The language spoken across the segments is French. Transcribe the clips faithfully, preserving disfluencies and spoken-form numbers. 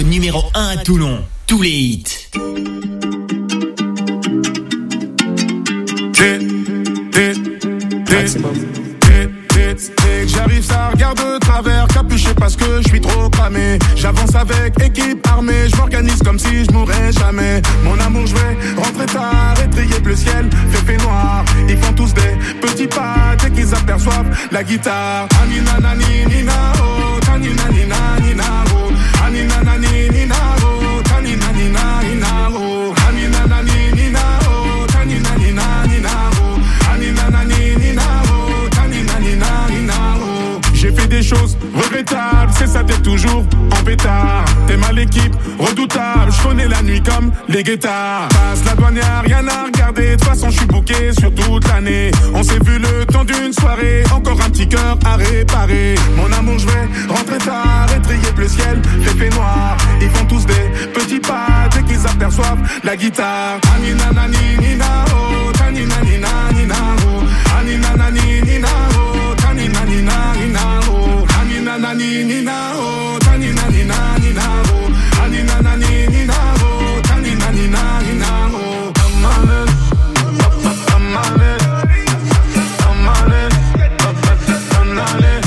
numéro un à Toulon. Tous les hits. Hit, hit, hit. J'arrive, ça regarde de travers, capuché parce que je suis trop cramé. J'avance avec équipe armée, je m'organise comme si je mourrais jamais. Mon amour, je vais rentrer tard, étrier bleu ciel, fait fait noir. Ils font tous des petits pas dès qu'ils aperçoivent la guitare. Anina nani nina oh, tanina nina nina oh, anina nani nina oh, tanina nina nina oh, anina nani nina oh, tanina nina nina oh, anina nani nina oh, tanina nina nina oh. J'ai fait des choses regrettables, c'est ça, t'es toujours en pétard. T'es mal équipe, redoutable, je connais la nuit comme les guettards. Passe la douane, y'a rien à regarder, de toute façon je suis booké sur toute l'année. On s'est vu le temps d'une soirée, encore un petit cœur à réparer. Mon amour, je vais rentrer tard, étrier bleu ciel, fait fait noir. Ils font tous des petits pas dès qu'ils aperçoivent la guitare. Anina nani nina oh, tanina nina nina oh, anina nani nina oh, tanina nina nina oh, anina nani nina oh, tanina nina nina oh, anina nani nina oh, tanina nina nina oh. I'm on it, I'm on it, I'm on it, I'm on it,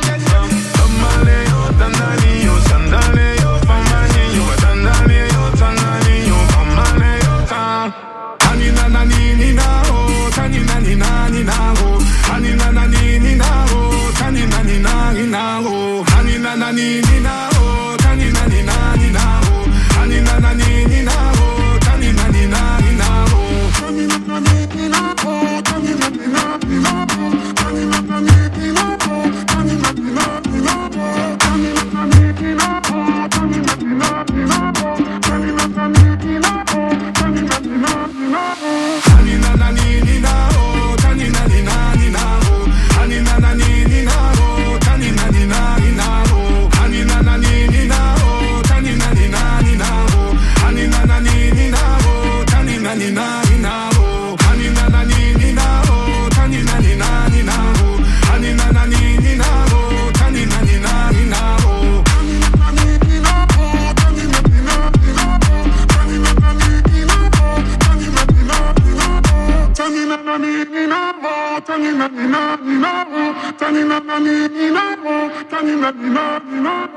Tamale, Tanani, yo, Sandale, yo, Famani, yo, Dandale, yo, Tanani, yo, Famale, yo, Tan. Anina nani nina oh, tanina nina nina oh, anina nani nina oh, tanina nina nina oh, anina nani nina oh, tanina nina nina oh, anina nani nina oh, tanina nina nina oh, tanina nani nina oh, tanina nina nina oh, tanina nani nina oh, tanina nina nina oh, tanina nani nina oh, tanina nina nina oh, tanina nani nina oh, tanina nina nina oh. Anina nani nina oh, tanina nina nina oh, anina nani nina oh, tanina nina nina oh, anina nani nina oh, tanina nina nina oh, anina nani nina oh, tanina nina nina oh, anina nani nina oh, tanina nina nina oh, anina nani nina oh, tanina nina nina oh, anina nani nina oh, tanina nina nina oh, anina nani nina oh, tanina nina nina oh, tanina nani nina oh, tanina nina nina oh, tanina nani nina oh, tanina nina nina oh.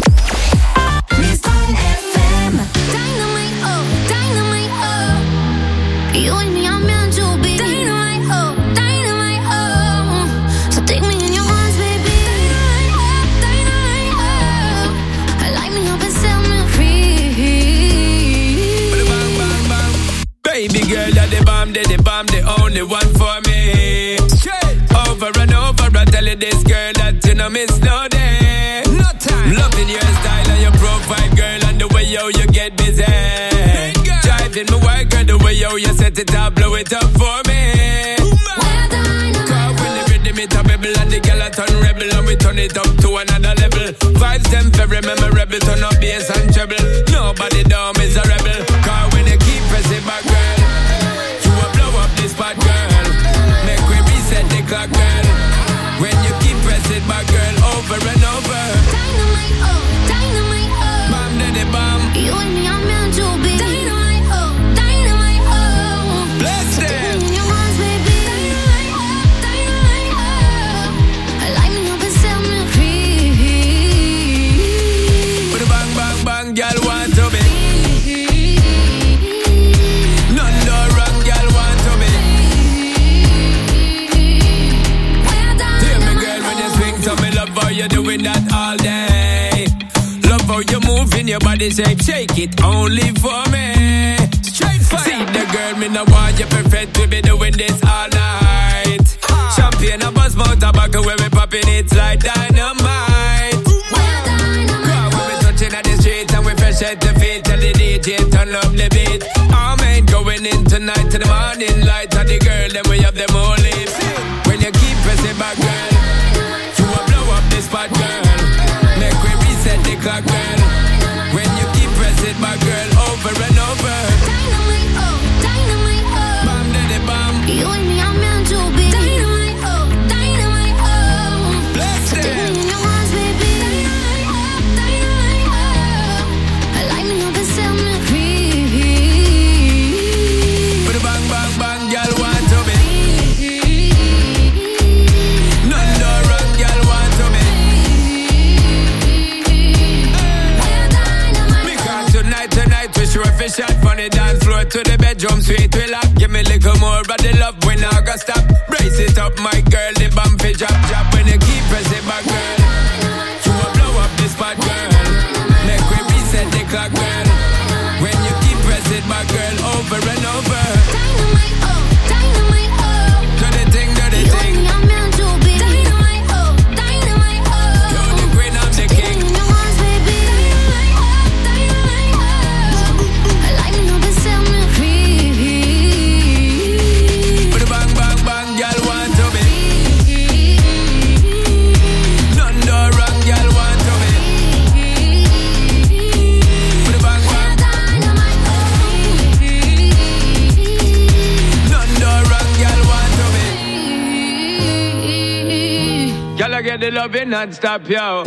F M, dynamite oh, dynamite oh, you and me are meant to be. Dynamite oh, dynamite oh, so take me in your arms, baby. Dynamite oh, dynamite oh, light me up and set me free. Bang bang bang, baby girl, you're the bomb, the the bomb, the only one for me. Straight over and over, I tell you this girl that you know miss no day. No time. Loving your style and your profile, girl, and the way yo you get busy. Driving my work, girl, the way yo you set it up, blow it up for me. Cause when the rhythm it a rebel and the girl a turn rebel and we turn it up to another level. Vibes them very memorable, turn up bass and treble. Nobody down is a rebel. Cause when you keep pressing back, girl, you will blow up this spot, girl. Make we reset the clock, girl. When you keep pressing back, girl, over and over. Dynamite oh, dynamite oh, Bam daddy bam. you and me are meant to be. Dynamite oh, dynamite oh, Bless so them. take me in your arms, baby. Dynamite oh, dynamite oh, light me up and set me free. With a bang bang bang, girl want to be. None no wrong, girl want to be. Hear me, girl, when you swing, so me love how you doing that all day. Love how you moving your body shape, shake it only for me. Straight fire. See the girl, me no want you perfect, we be doing this all night. Champagne, a buzz, mouth, tobacco, where we popping it like dynamite. Cause when we touching at the street and we fresh at the feet, tell the D J turn up the beat. All men going in tonight to the morning light, and the girl, then we have them all lips. When you keep pressing back, girl, you will blow up this spot, girl. Make we reset the clock, girl. When you keep pressing back, girl, over and over. Dynamite oh, dynamite oh, Bam daddy bam. you and me are meant to be. Dynamite oh, dynamite oh, Bless so take them. me in your arms, baby. Dynamite oh, dynamite oh, the dance floor to the bedroom sweet we lock. Give me a little more of the love when I got stop. Brace it up, my girl, the bump it drop, drop. When you keep pressing back, girl, you will blow up this spot, girl. Make we reset the clock, girl. When you keep pressing back, girl, over and over. Dynamite, oh, dynamite, oh. Do the thing, do the thing. You I'm meant to be. Dynamite, oh, dynamite, oh. You're the queen, I'm the king. In your arms, baby. Dynamite, oh, dynamite, oh. I like me, no, but set me free. Put a bang, bang, bang, girl, want to be. None do wrong, girl, want to be. Put a bang, bang. Dynamite, None do wrong, girl, want to be. Girl, I get the loving non-stop, yo.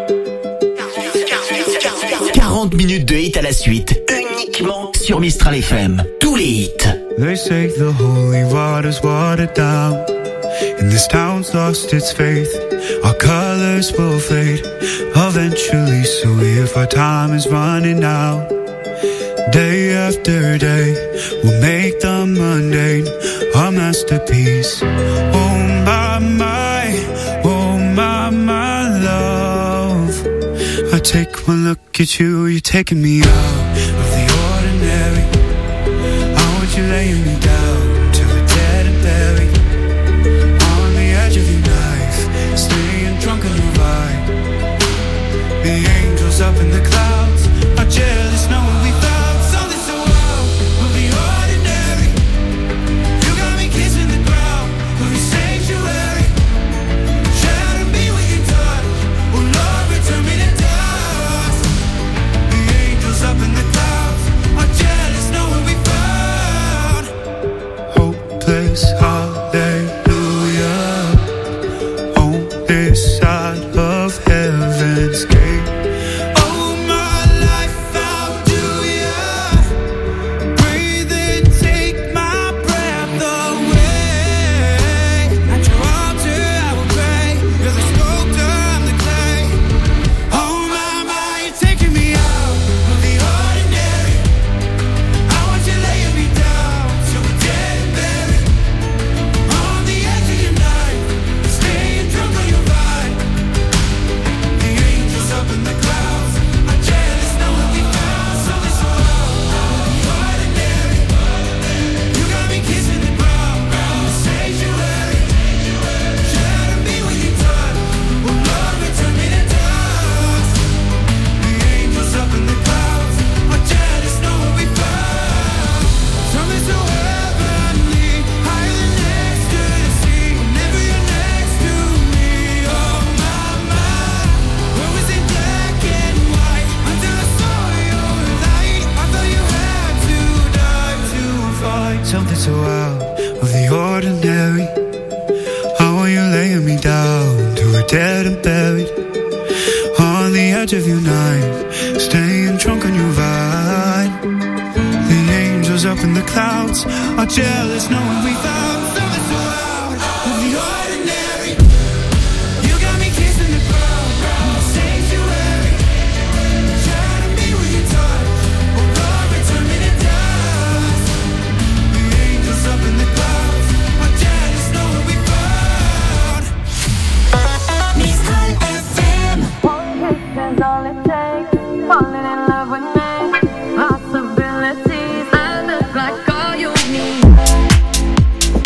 quarante minutes de hits à la suite, uniquement sur Mistral F M. Tous les hits. They say the holy water's watered down, and this town's lost its faith. Our colors will fade eventually, so if our time is running out, day after day, we'll make the mundane our masterpiece. Oh my, my, oh my, my love, I take one look at you, you're taking me out of the ordinary. I want you laying me down till we're dead and buried, on the edge of your knife, staying drunk on your ride. The angels up in the clouds are jealous knowing we found something so wild of the ordinary. You got me kissing the ground of your sanctuary, shadow me with your touch. Oh Lord, return me to dust. The angels up in the clouds are jealous knowing we found hopeless hallelujah on this side of heaven's gate. Oh my life, how do ya breathe and take my breath away? At your altar I will pray, you're the sculptor, I'm the clay. Oh my, my, you're taking me out of the ordinary. I want you laying me down till we're dead and buried, on the edge of your knife, staying drunk on your ride. The angels up in the clouds are jealous knowing we found something so ordinary. You got me kissing the ground, the sanctuary, shadow me with your touch. Oh Lord, return me to dust. The angels up in the clouds are jealous knowing we found something so heavenly, higher than ecstasy. Whenever you're next to me, oh my, my. Where was it black and white until I saw your light? I thought you had to die to fight something so out of the ordinary. How are you laying me down till we're dead and buried, on the edge of your knife, staying drunk on your ride. The angels up in the clouds are jealous knowing we found something so out of the ordinary. You got me kissing the ground, sanctuary, shadow me with your touch. Oh Lord, return me to dust. The angels up in the clouds are jealous knowing we found Mistral F M. One kiss is all it takes. Falling in love with me. Possibilities. I look like all you need.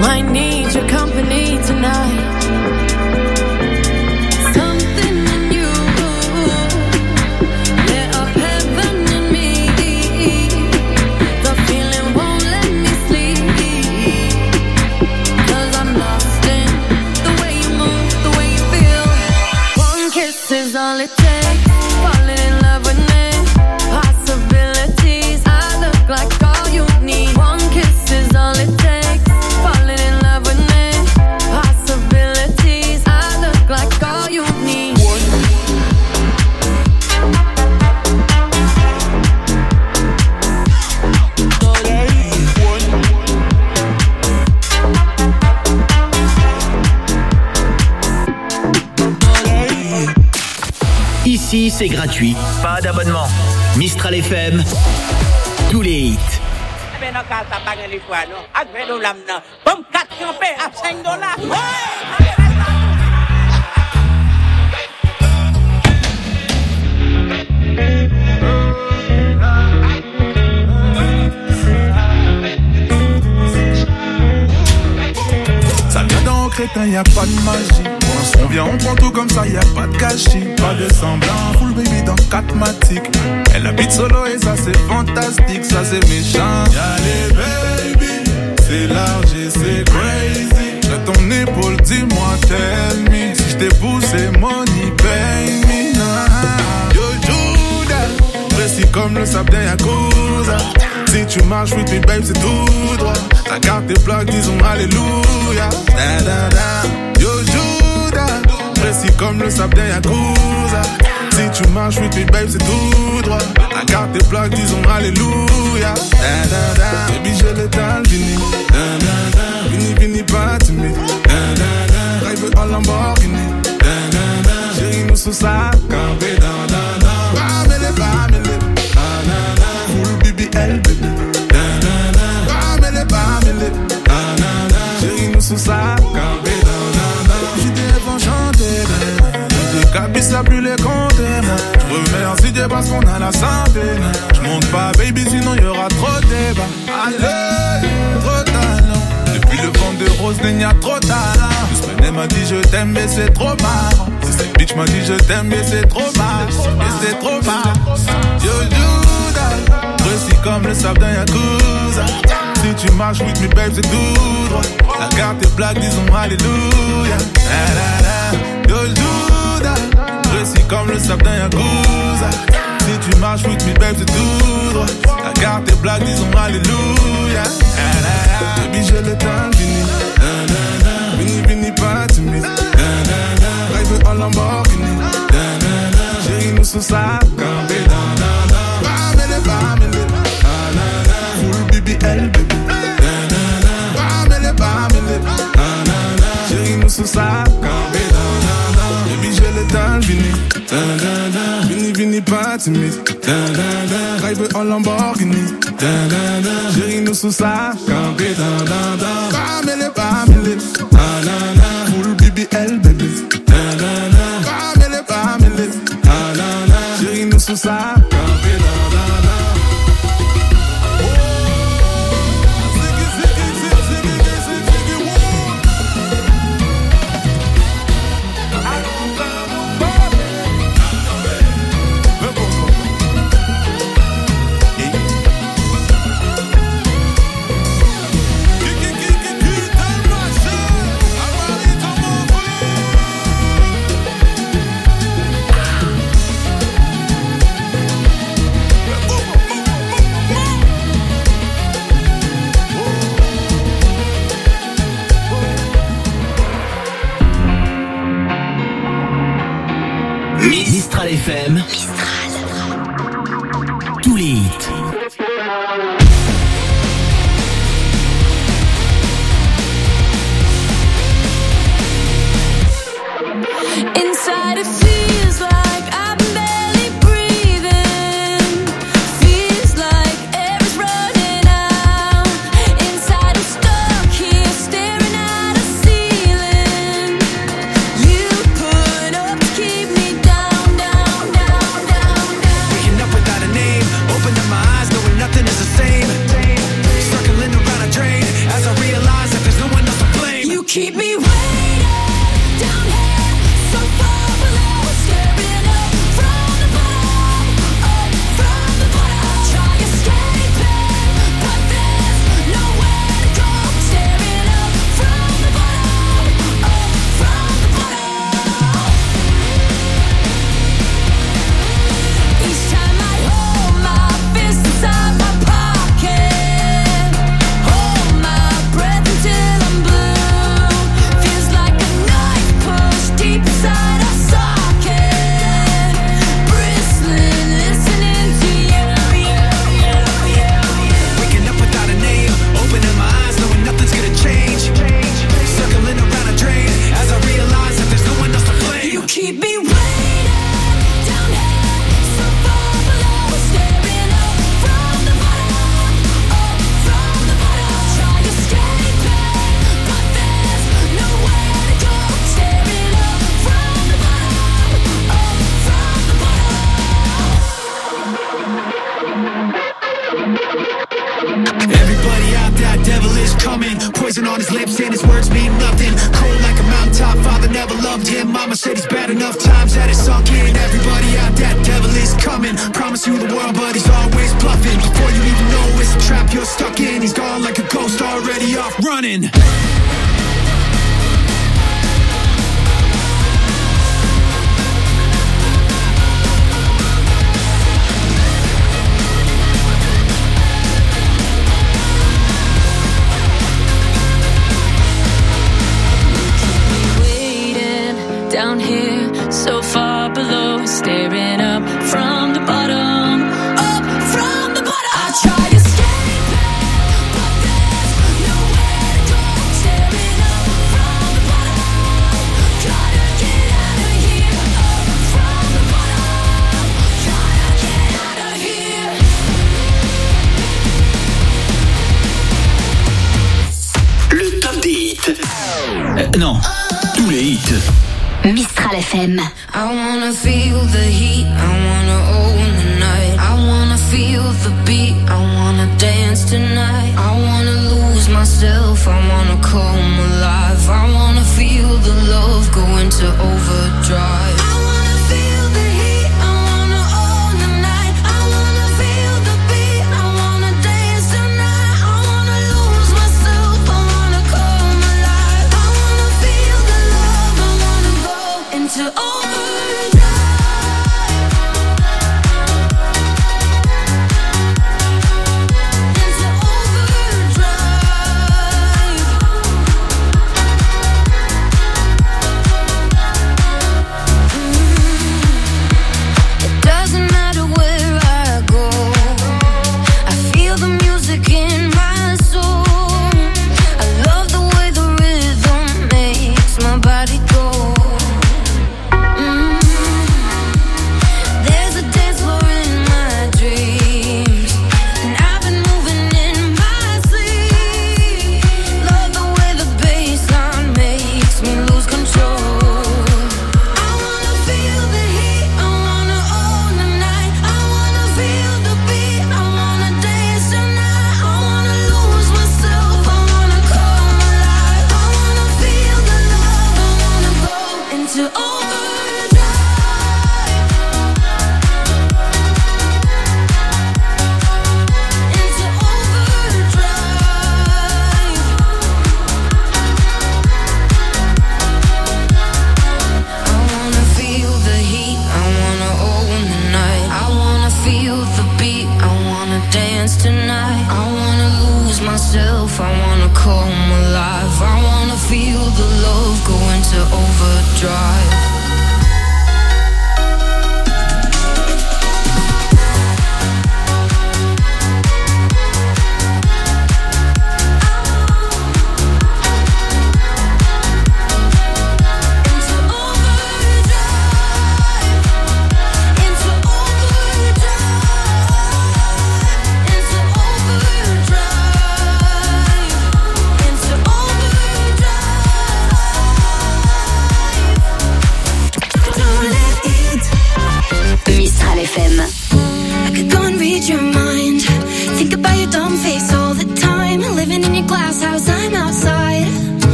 Might need your company tonight. Something in you lit up heaven in me. The feeling won't let me sleep, 'cause I'm lost in the way you move, the way you feel. One kiss is all it takes. Falling in love with me. Possibilities, I look like all you need. One kiss is all it takes. Falling in love with me. Possibilities, I look like all you need. Ici, c'est gratuit. Pas d'abonnement. Mistral F M, tous les hits. Comme quatre campés à cinq dollars. Ça vient d'un crétin, y a pas de magie. On vient, on prend tout comme ça, y a pas de gâchis. Pas de semblant, full baby dans quatre matiques. Elle habite solo et ça c'est fantastique, ça c'est méchant. Y'a les baby, c'est large et c'est crazy. J'ai ton épaule, dis-moi, tell me. Si j't'ai poussé, money, pay me. Nah. Yo Judas, précis comme le sable d'un Yakuza. Si tu marches with me babe, c'est tout droit. Ta carte est plaque, disons alléluia. Da da da. Yo Judas, précis comme le sable d'un Yakuza. Si tu marches with me babe, c'est tout droit. Ta carte est plaque, disons alléluia. Da da da. Baby j'ai l'étal vini. Da da da. Vini vini pas timide. Da da da. Drive en Lamborghini. Da da da. Chérie nous sous sa campé. Da da da. Bamele bamele. Da da da. Full B B L baby. Da da da. Bamele bamele. Da da da. Chérie nous sous sa campé. Da da da. J'étais enchanté. De cabis à plus les compter. Je remercie Dieu parce qu'on a la santé. Je monte pas baby sinon y'aura trop de débat. Allez, trop talent. Depuis le vent de rose, il y a trop de talent. Juste m'a dit je t'aime mais c'est trop marrant. Si cette bitch m'a dit je t'aime mais c'est trop marrant. Et c'est trop marrant. Yo Judas, précis comme le sable d'un Yakuza. Si tu marches with me babe c'est tout droit. La carte est black disons alléluia. La, la, la. Yo Judas, précis comme le sable d'un Yakuza. Si tu marches with me babe c'est tout droit. La carte est black disons alléluia. La, la, la. Baby j'ai le temps fini. Vini vini pas timide. Drive en Lamborghini. Chérie nous sous sa campé. Bamele bamele. Full B B L baby. Bamele bamele. Chérie nous sous sa campé. Baby j'ai le temps fini. Vini vini pas timide. Drive en Lamborghini. Chérie nous sous sa campé. Bamele bamele. Full B B L baby. Bamele bamele. Chérie nous sous sa campé. Mistral F M, Mistral. Tous les hits. Inside it feels like I'm barely breathing. Feels like air is running out. Inside I'm stuck here staring at a ceiling. You put up to keep me down, down, down, poison on his lips and his words mean nothing. Cold like a mountaintop, father never loved him. Mama said he's bad enough times that it's sunk in. Everybody out, that devil is coming. Promise you the world, but he's always bluffing. Before you even know it's a trap you're stuck in, he's gone like a ghost already off running. Down here, so far below, staring up from the bottom, up from the bottom. I try to escape it, but there's nowhere to go. Staring up from the bottom, try to get out of here. Up from the bottom, try to get out of here. Le top des hits. Euh, non, tous les hits. Mistral F M. I wanna feel the heat, I wanna own the night. I wanna feel the beat, I wanna dance tonight. I wanna lose myself, I wanna come alive. I wanna feel the love go into overdrive. I wanna feel the heat, I wanna own the night. I wanna feel the beat, I wanna dance tonight. I wanna lose myself, I wanna come alive. I wanna feel the love, I wanna go into overdrive.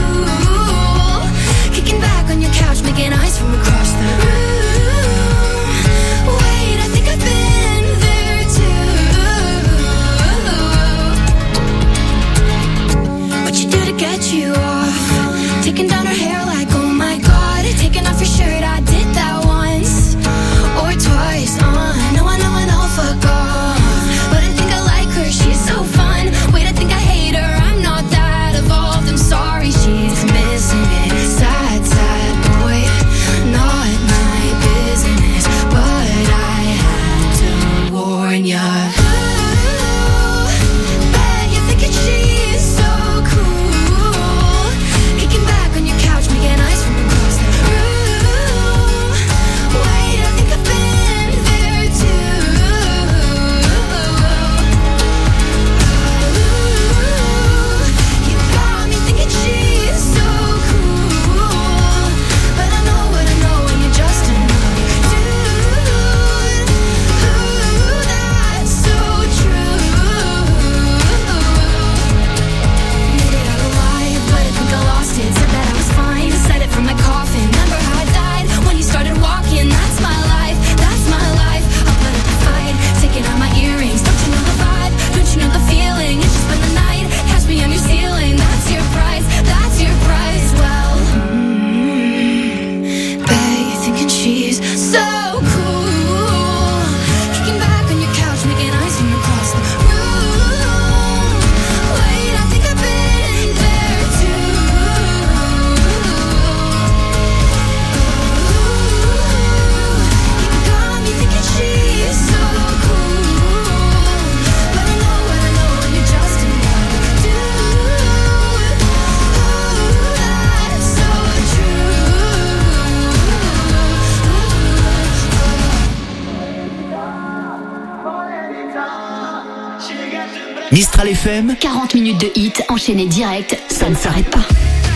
Making eyes from across the room. Mistral F M. quarante minutes de hit enchaînés direct, ça ne s'arrête pas.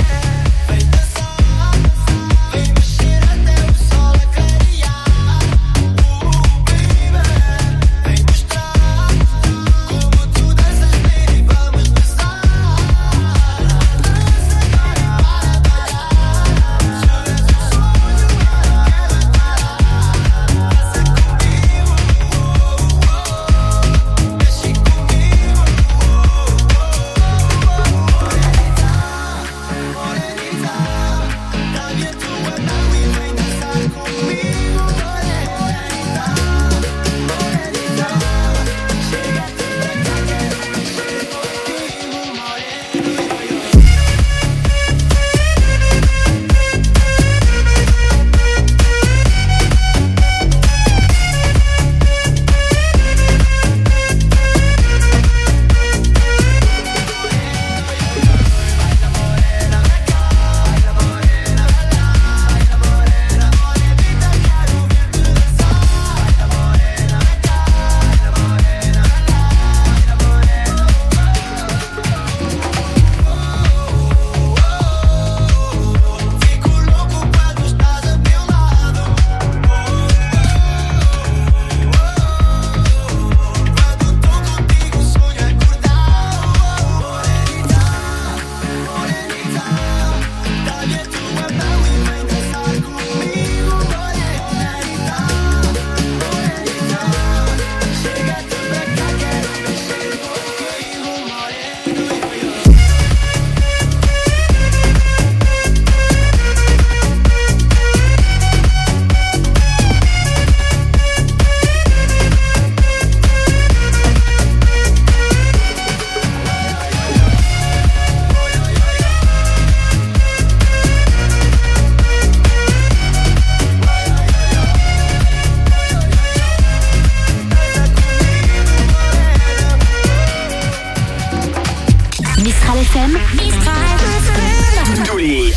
Tous les hits.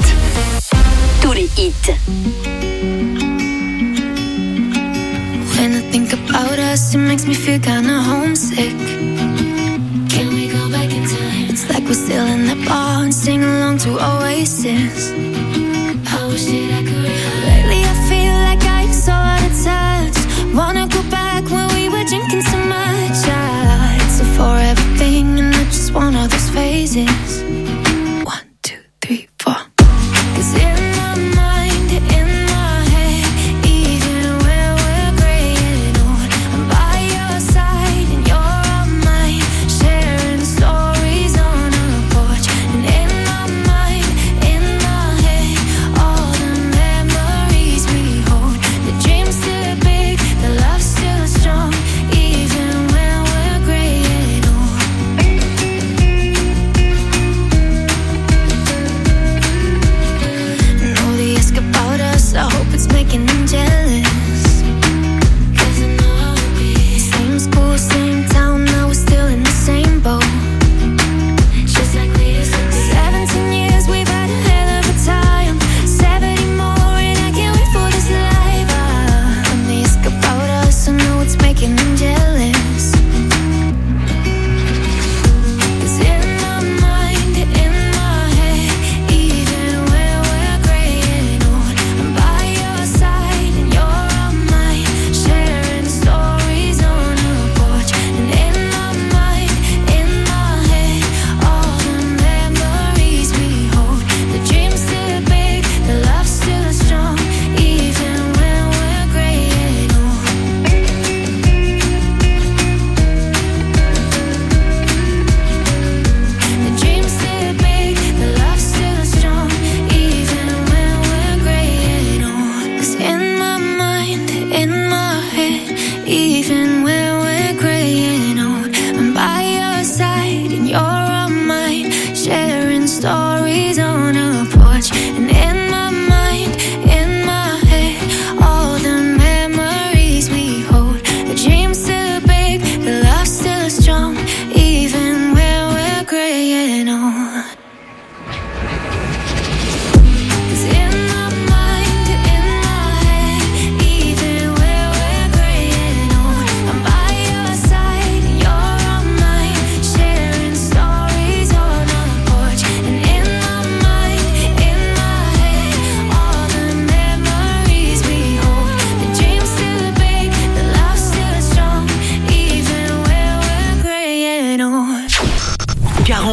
Tous les hits. When I think about us, it makes me feel kinda homesick. Can we go back in time? It's like we're still in that bar and sing along to Oasis. I wish that I could. Lately I feel like I'm so out of touch. Wanna go back when we were drinking so much. Yeah, it's a forever thing and I just want all those phases. One, two, three, four. Cause in my mind, in my head, even when we're gray and old, I'm by your side and you're all mine, sharing stories on our porch. And in my mind, in my head, all the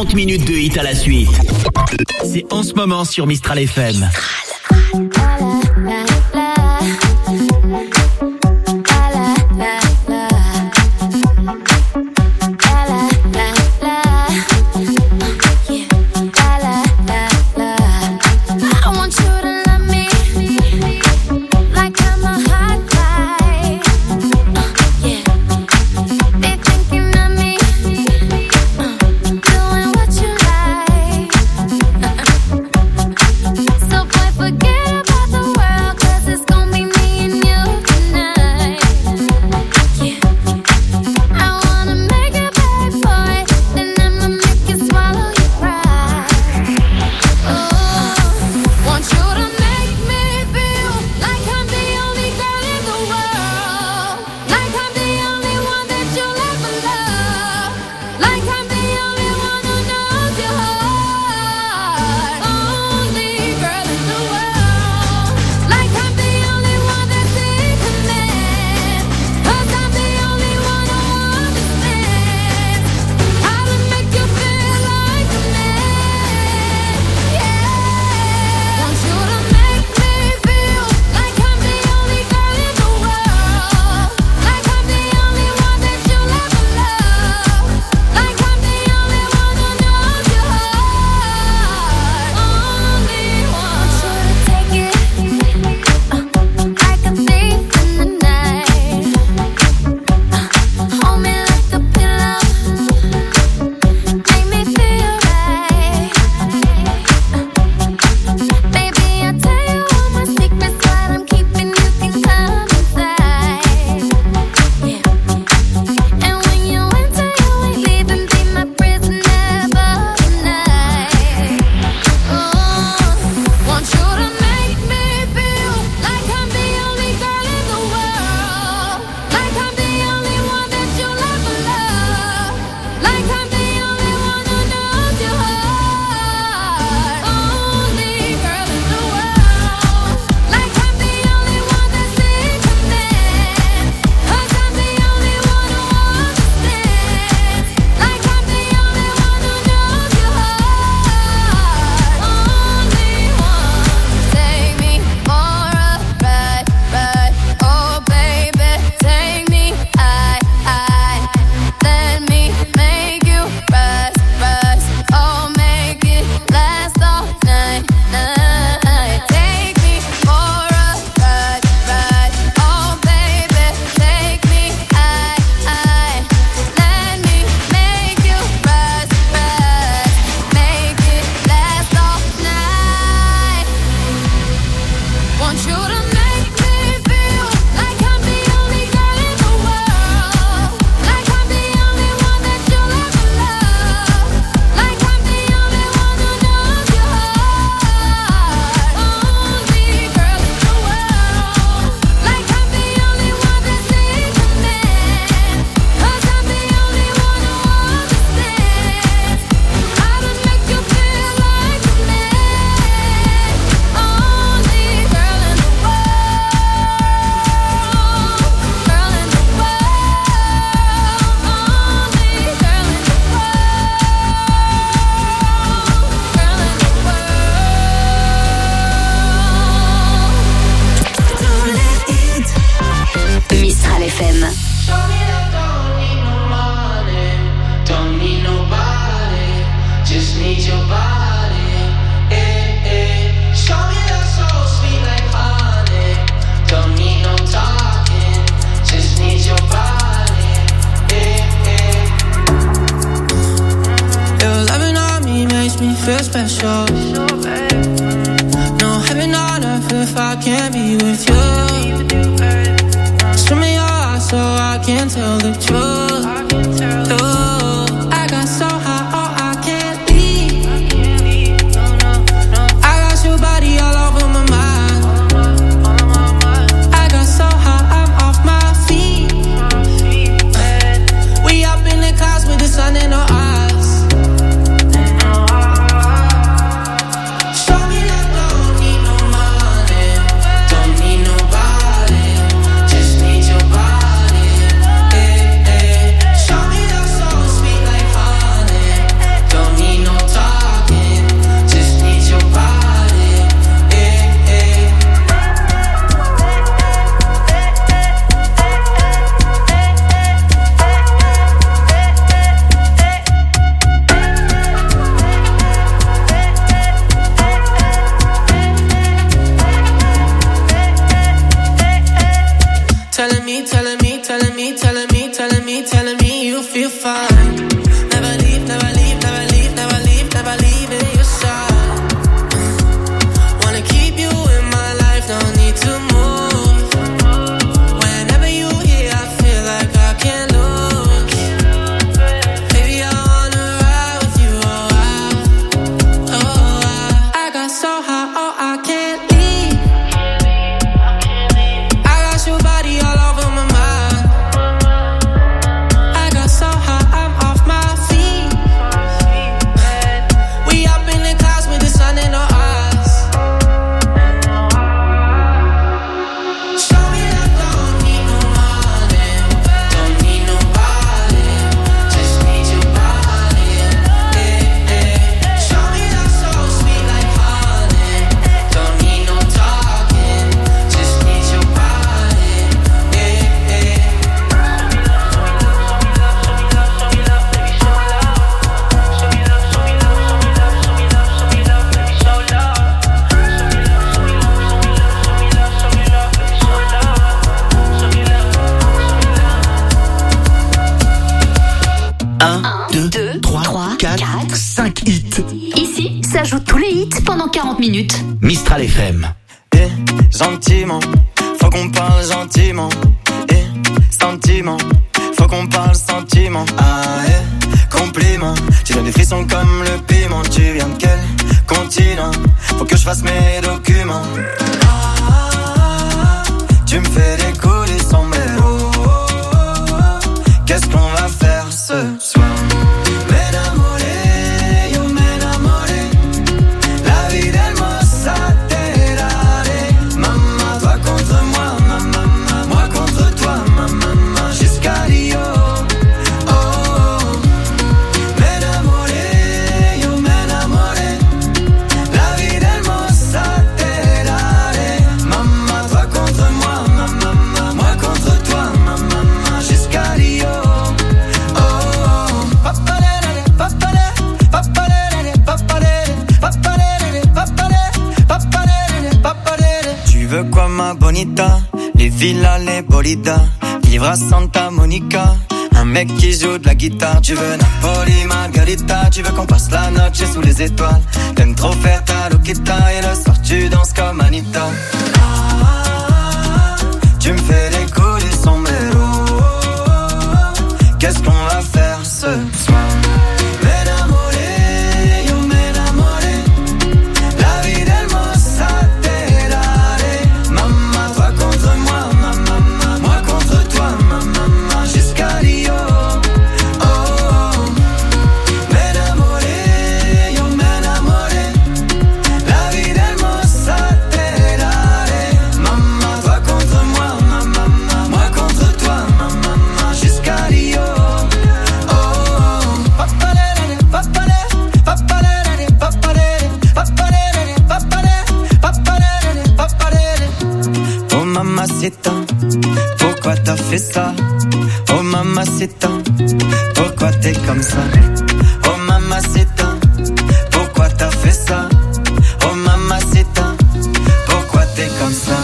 quarante minutes de hit à la suite. C'est en ce moment sur Mistral F M. feel special. No heaven on earth if I can't be with you. Show me your eyes so I can tell the truth. Ooh, I got so high, oh, I can't leave. I got your body all over my mind. I got so high, I'm off my feet. We up in the clouds with the sun in our eyes. Telling me, telling me, telling me, telling me, telling me, telling me you feel fine. Never leave, never leave, never leave, never leave, never leave in your side. Wanna keep you in my life, don't need to move. Whenever you here, I feel like I can't lose. Baby, I wanna ride with you, oh, I, oh, I, I got so high, oh, I can't leave. I got your body all over my mind. I got so high, I'm off my feet. We up in the clouds with the sun in our eyes. Show me that don't need no money, don't need nobody, just need your body. Yeah, yeah. Show me that so sweet like honey, don't need no talking, just need your body. Yeah, yeah. un, deux, trois, quatre, cinq hits. Ici, ça joue tous les hits pendant quarante minutes. Mistral F M. Eh, gentiment, faut qu'on parle gentiment. Eh, sentiment, faut qu'on parle sentiment. Ah, eh, compliment, tu donnes des frissons comme le piment. Tu viens de quel continent? Faut que je fasse mes documents. Ah, tu me fais décoller sans mélo. Qu'est-ce qu'on va faire ce soir? M'enamoré, yo m'enamoré. La vie d'hermosa te daré. Maman, toi contre moi, maman, moi contre toi, maman, jusqu'à Rio. Oh, oh. M'enamoré, yo m'enamoré. La vie d'hermosa te daré. Maman, toi contre moi, maman, moi contre toi, maman, jusqu'à Rio. Tu veux quoi ma bonita? Les villas, les bolidas, vivre à Santa Monica. Un mec qui joue de la guitare. Tu veux Napoli, Margarita. Tu veux qu'on passe la noche sous les étoiles. T'aimes trop faire ta loquita. Et le soir tu danses comme Anita. Ah, tu me fais décoller son mélo. Qu'est-ce qu'on va faire ce soir? M'enamoré, yo m'enamoré. La vie d'hermosa te daré. Maman, toi contre moi, maman, moi contre toi, maman, jusqu'à Rio. Oh, oh. M'enamoré, yo m'enamoré. La vie d'hermosa te daré. Maman, toi contre moi, maman, moi contre toi, maman, jusqu'à Rio. Oh mamacita, pourquoi t'as fait ça? Oh mamacita, pourquoi t'es comme ça? Oh mamacita, pourquoi t'as fait ça? Oh mamacita, pourquoi t'es comme ça?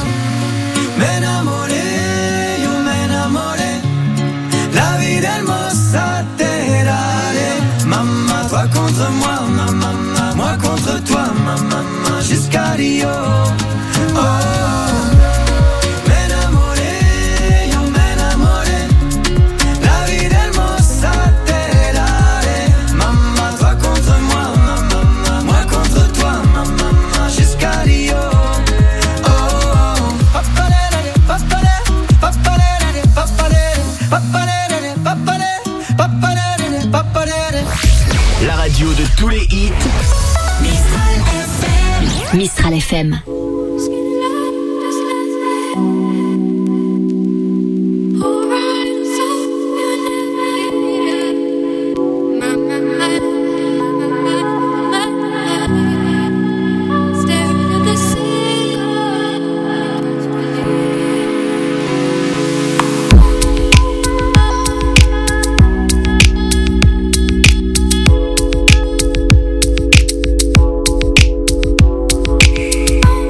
M'enamoré, yo m'enamoré. La vie d'hermosa te daré. Maman, toi contre moi, maman, moi contre toi, maman, jusqu'à Rio. Oh, m'enamoré, yo m'enamoré. La vie d'hermosa te daré. Maman, toi contre moi, maman, moi contre toi, maman, jusqu'à Rio. Oh, papalere, papalere, papalere, papalere, papalere, papalere, papalere, papalere. La radio de tous les hits. Mistral F M. Mistral F M. Oh,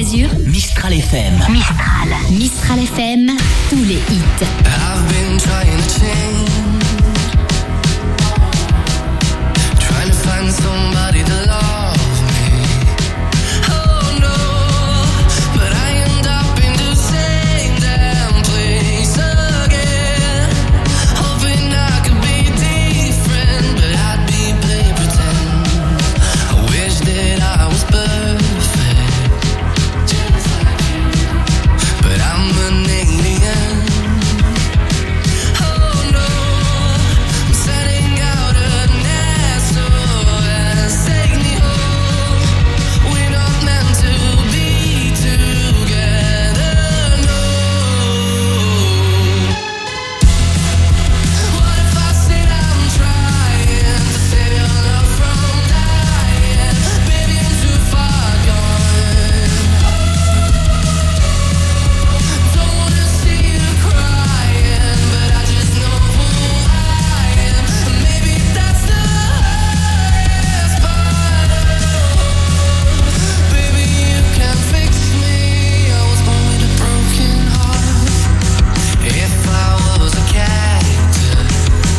mesure, Mistral F M. Mistral. Mistral F M, tous les hits. I've been trying to change, trying to find somebody to love me. Oh no, but I end up in the same damn place again. Hoping I could be different, but I'd be play pretend. I wish that I was perfect, just like you, but I'm an alien. Oh no, I'm setting out a nest, S O S, take me home. We're not meant to be together, no. What if I said I'm trying to save your love from dying? Baby, I'm too far gone. Don't wanna see you crying, but I just know who I am. Maybe that's the hardest part. Baby, you can fix me. I was born with a broken heart. If I was a cactus,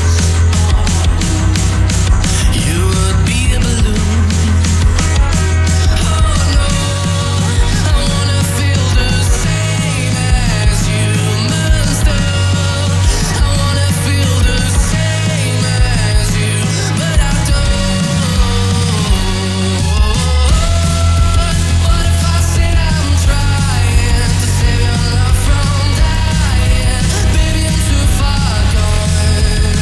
you would be a balloon. Oh no, I wanna feel the same as humans do. I wanna feel the same as you, but I don't. What if I said I'm trying to save your love from dying? Baby, I'm too far gone.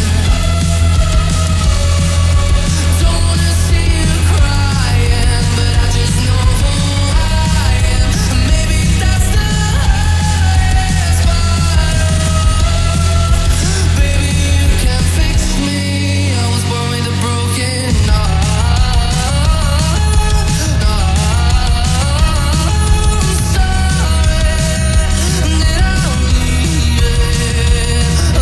Don't wanna see you crying, but I just know who I am. Maybe that's the hardest part. Baby, you can fix me. I was born with a broken heart. I'm sorry that I'm leaving. Oh,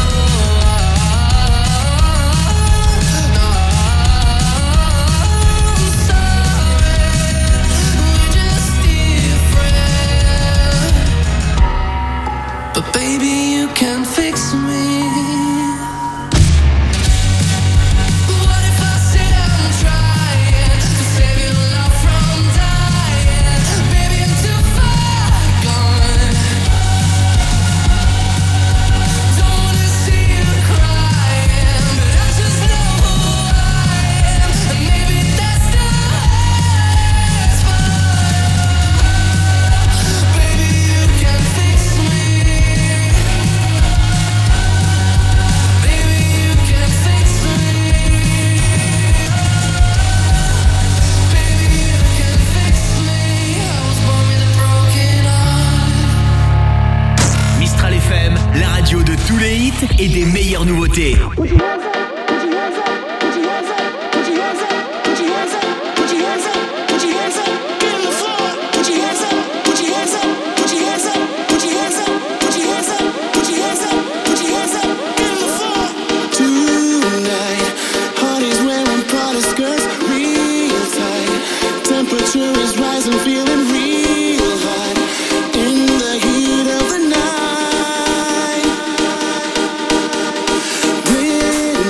I'm sorry, we're just different. But baby, you can fix me. What if I said I'm trying to save your love from dying? Baby, I'm too far gone. Don't wanna see you crying, but I just know who I am. And maybe that's the hardest part. Baby, you can fix me. Baby, you can fix me. Baby, you can fix me. I was born with a broken heart. Mistral F M, la radio de tous les hits et des meilleures nouveautés. Put your hands up, put your hands up, put your hands up, put your hands up, put your hands up, put your hands up, put your hands up, get on the floor. Put your hands up, put your hands up, put your hands up, put your hands up, put your hands up, put your hands up, put your hands up, get on the floor. Tonight, honey's wearing Prada skirts, real tight. Temperature is rising, feeling real hot. In the heat of the night. When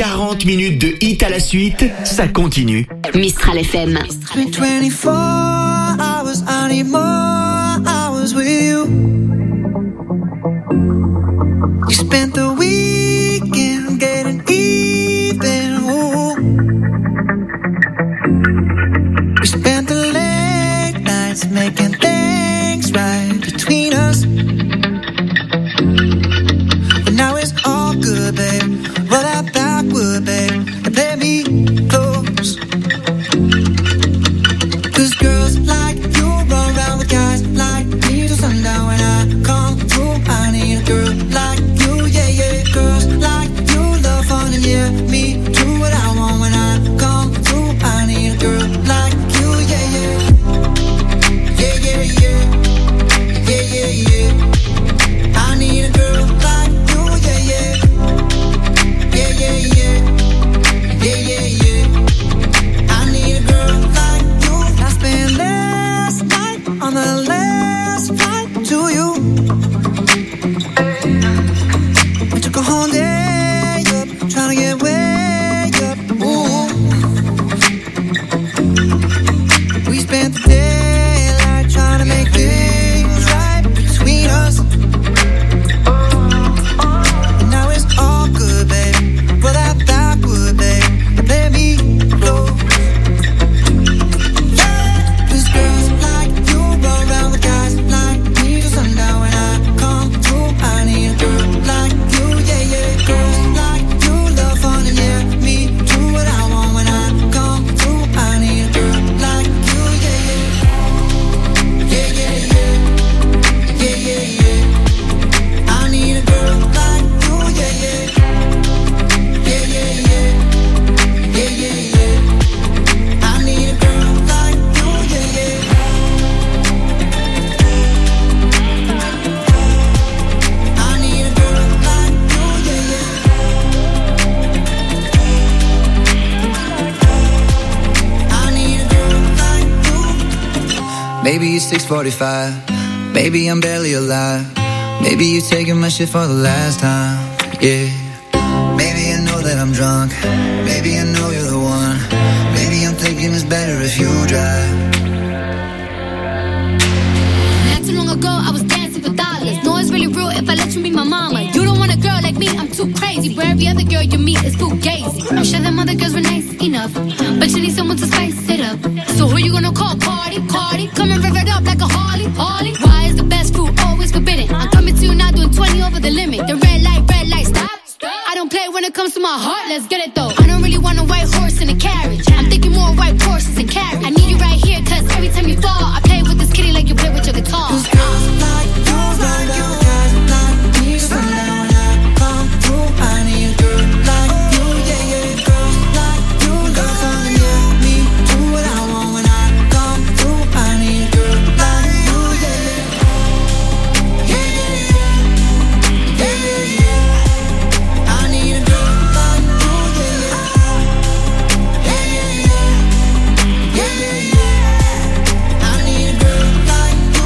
quarante minutes de hit à la suite, ça continue. Mistral F M. It's been twenty-four hours, I need more hours with you. You spent the weekend getting even, ooh. We spent the late nights making things right between us. But now it's all good, babe. Roll that backward, babe, and play me close. Cause girls like you run around with guys like me till sundown. When I come through, I need a girl like you, yeah, yeah. Girls like you love fun and yeah, me do what I want. When I come through, I need a girl like you, yeah, yeah. Yeah, yeah, yeah. Yeah, yeah, yeah. I need a girl like you, yeah, yeah. Yeah, yeah, yeah. Yeah, yeah, yeah. I need a girl like you. I spent last night on the last flight to you. We took a whole day up, trying to get way up. Ooh. We spent the daylight trying to make things right between us. And now it's all good, babe. Roll that backward, babe, and play me close. Cause girls like you roll around with guys like me till sundown. When I come through, I need a girl like you, yeah, yeah. Girls like you love fun and yeah, me do what I want. When I come through, I need a girl like you, yeah, yeah. Yeah, yeah, yeah. Yeah, yeah, yeah. I need a girl like you, yeah, yeah. Yeah, yeah, yeah. Yeah, yeah, yeah. I need a girl like you, yeah, yeah. I need a girl like you, yeah, yeah. I need a girl like you. Maybe it's six forty-five. Maybe I'm barely alive. Maybe you taking my shit for the last time. Yeah. Maybe I know that I'm drunk. Maybe I know you're the one. Maybe I'm thinking it's better if you drive. Not too long ago, I was dancing for dollars. No, it's really real if I let you be my mama. You don't want a girl like me, I'm too crazy. Where every other girl you meet is fugazi. I'm sure them other girls were nice enough, but you need someone to spice it up. So who you gonna call? Cardi, Cardi. Come and rev it up like a Harley, Harley. Why is the best food always forbidden? I'm coming to you now doing twenty over the limit. The red light, red light, stop. I don't play when it comes to my heart, let's get it though. I don't really want a white horse in a carriage. I'm thinking more white horses and carriage. I need you right here, cause every time you fall, I play with this kitty like you play with your guitar. Cause girls like you run around with guys like me till sundown. When I come through, I need a girl like you, yeah, yeah. Girls like you love fun and yeah, me do what I want. When I come through, I need a girl like you, yeah, yeah. Yeah, yeah, yeah. Yeah, yeah, yeah. I need a girl like you, yeah, yeah. Yeah, yeah, yeah. Yeah, yeah, yeah. I need a girl like you.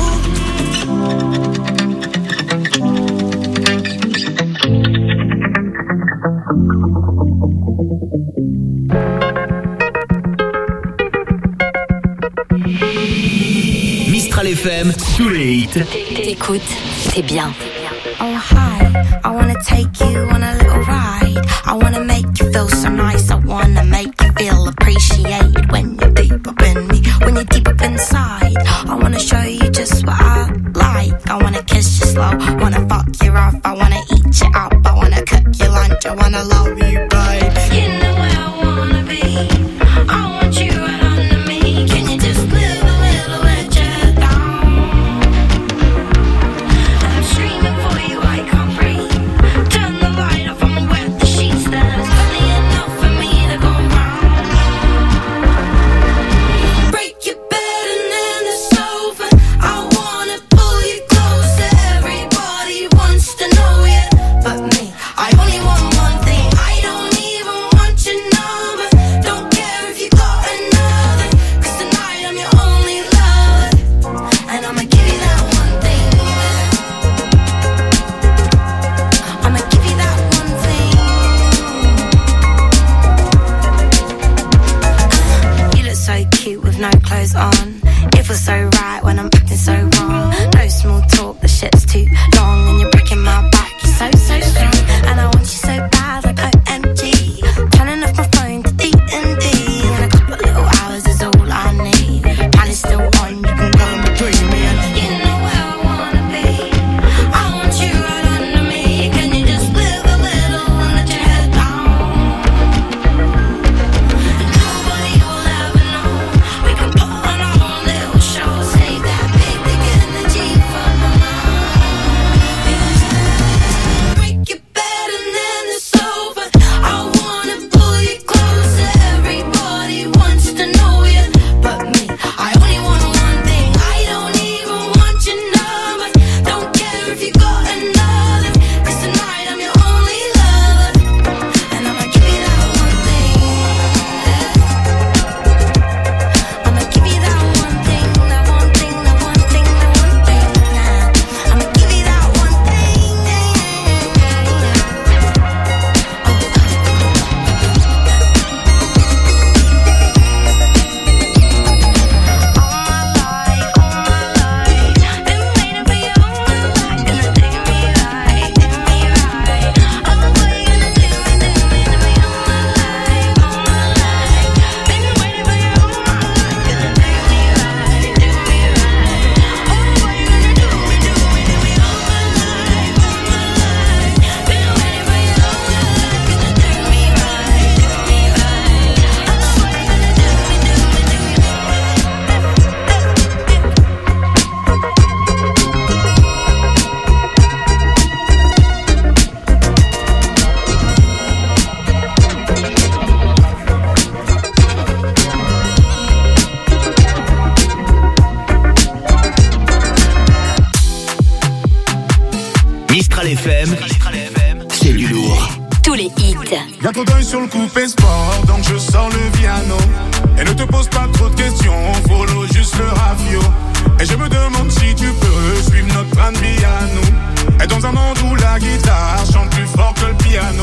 Mistral F M, tous les hits. T'écoutes, c'est bien. Oh hi, I wanna take you on a little ride. I wanna make you feel so nice. I wanna make you feel appreciated when you're deep up in me, when you're deep up inside. I wanna show you just what I like. I wanna kiss you slow, wanna fuck you off. I wanna eat you up, I wanna cook your lunch. I wanna love you, babe. You know where I wanna be. I want you right under me. Can you just move a little bit, yeah, down? I'm screaming for you, I can't breathe. Turn the light off, I'm wet the sheets. There's plenty enough for me to go round. Break your bed and then it's over. I wanna pull you close. Everybody wants to know you, but me, I only want one thing. I don't even want your number. Don't care goes on. It feels so right when I'm acting so wrong. No small talk, the shit's too long. And you're breaking my back, you're so, so strong. And I want you so bad, like O M G. Turning off my phone to D and D. And a couple little hours is all I need. Plan is still on, you can go and between me. And you know where I wanna be. I want you right under me. Can you just live a little and let your head down? And nobody will ever know. We can put on our own little show. Save that big, big energy for my mind. Break your bed and then it's over. I wanna pull you closer. Everybody wants to know you, but me. I only want one thing. I don't even want your number. Don't care if you got another. 'Cause tonight I'm your only lover. And I'ma give you that one thing. I'ma give you that one thing. That one thing, that one thing, that one thing. I'ma give you that one thing. Mistral F M, c'est du lourd. Tous les hits. Y'a trop d'œil sur le coupé sport, donc je sors le piano. Et ne te pose pas trop de questions, follow juste le rafio. Et je me demande si tu peux suivre notre train de vie à nous. Et dans un monde où la guitare chante plus fort que le piano.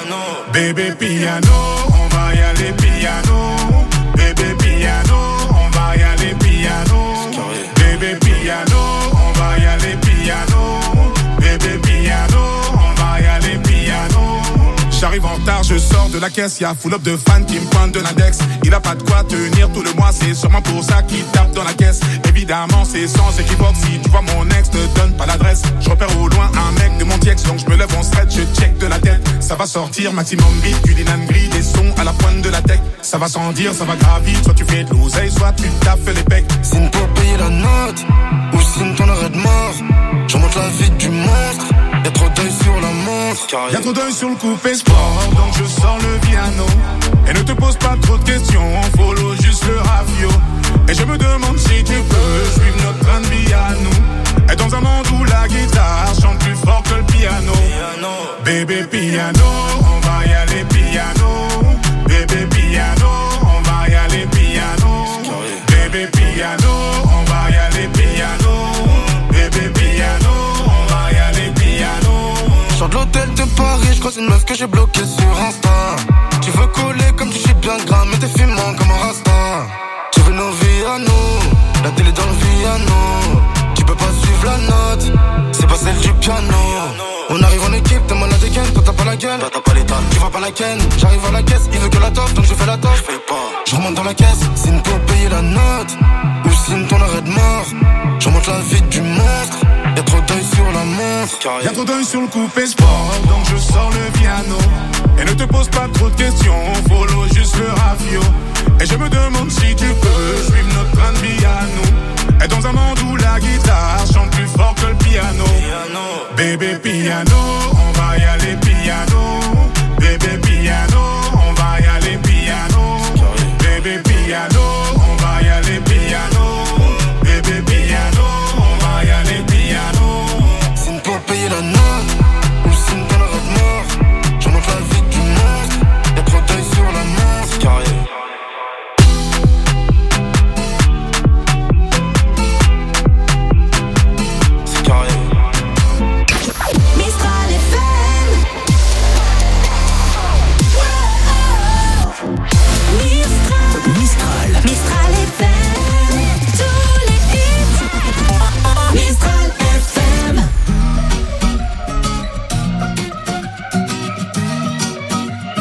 Bébé piano, on va y aller piano. Bébé piano, on va y aller piano. Bébé piano, on va y aller piano. Bébé piano, on va y aller piano. J'arrive en retard, je sors de la caisse, y'a full up de fans qui me pointent de l'index. Il a pas de quoi tenir tout le mois, c'est sûrement pour ça qu'il tape dans la caisse. Évidemment, c'est sans équivoque, si tu vois mon ex, te donne pas l'adresse. Je repère au loin un mec de mon ex, donc je me lève en stretch, je check de la tête. Ça va sortir, maximum beat, du Linan Gris, des sons à la pointe de la tech. Ça va sans dire, ça va gravir, soit tu fais de l'oseille, soit tu taffes les pecs. Signe pour payer la note, ou signe ton arrêt de mort. Je remonte la vie du monstre, y'a trop d'œil sur la montre. Y'a trop d'œil sur le coupé sport, donc je sors le piano. Et ne te pose pas trop de questions, follow juste le rafio. Et je me demande si tu peux suivre notre train de vie à nous. Et dans un monde où la guitare chante plus fort que le piano. Bébé piano, on va y aller piano. Bébé piano, on va y aller piano. Bébé piano, on va y aller piano. Bébé piano, on va y aller piano. Sors de l'hôtel de Paris, j'croise une meuf que j'ai bloquée sur Insta. Tu veux coller comme tu chies bien gras, mais t'es fumant comme un rasta. Tu veux nos vies à nous, la télé dans le piano. Tu peux pas suivre la note, c'est pas celle du piano. On arrive en équipe, t'es malade again, toi t'as pas la gueule, toi t'as pas les talents. Tu vois pas la ken, j'arrive à la caisse, il veut que la toffe, donc je fais la toffe. Je fais pas, je remonte dans la caisse, signe pour payer la note, ou signe ton arrêt de mort. Je remonte la vie du monstre, y'a trop d'œil sur la montre. Y'a trop d'œil sur le coupé sport, donc je sors le piano. Et ne te pose pas trop de questions, follow juste le rafio. Et je me demande si tu peux suivre notre train de vie à nous. Et dans un monde où la guitare chante plus fort que le piano. Bébé piano, on va y aller piano.